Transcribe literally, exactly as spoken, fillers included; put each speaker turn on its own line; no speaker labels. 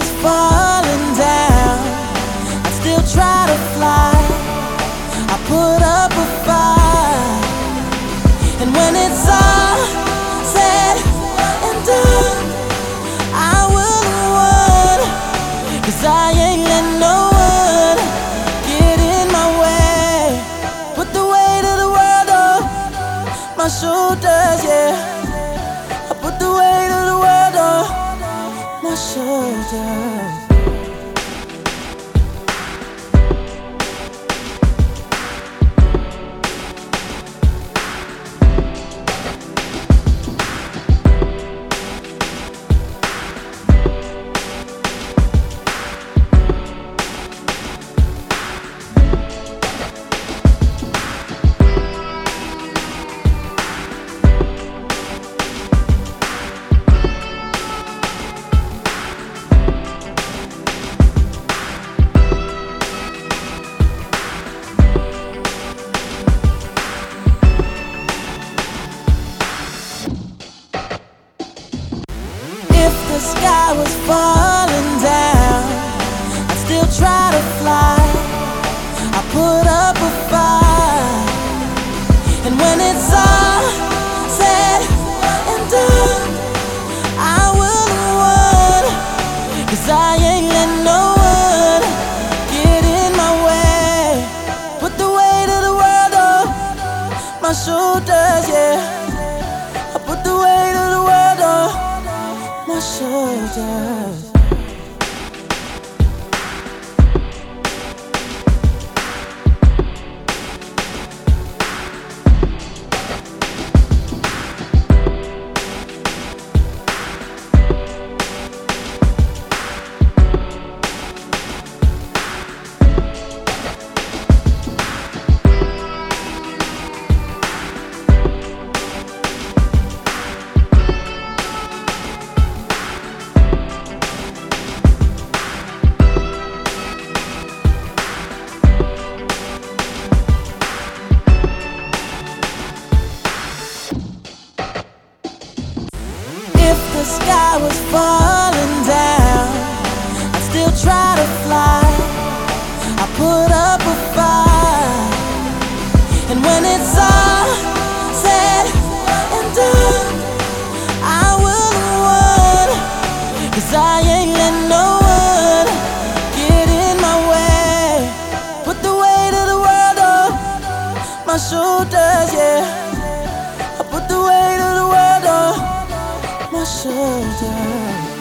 was falling down, I still try to fly. I put up a fight, and when it's all said and done, I will have won, 'cause I ain't let no one get in my way. Put the weight of the world on my shoulders, yeah. I put the weight of the world on my shoulders. If the sky was falling down, I'd still try to fly. I put up a fight, and when it's all said and done, I will have won, 'cause I ain't let no one get in my way. Put the weight of the world on my shoulders, yeah. I put the weight of the world on my shoulders. If the sky was falling down, I'd still try to fly. I put up a fight, and when it's all said and done, I will have won, 'cause I ain't let no one get in my way. Put the weight of the world on my shoulders, yeah. I put the weight of the world on my shoulders.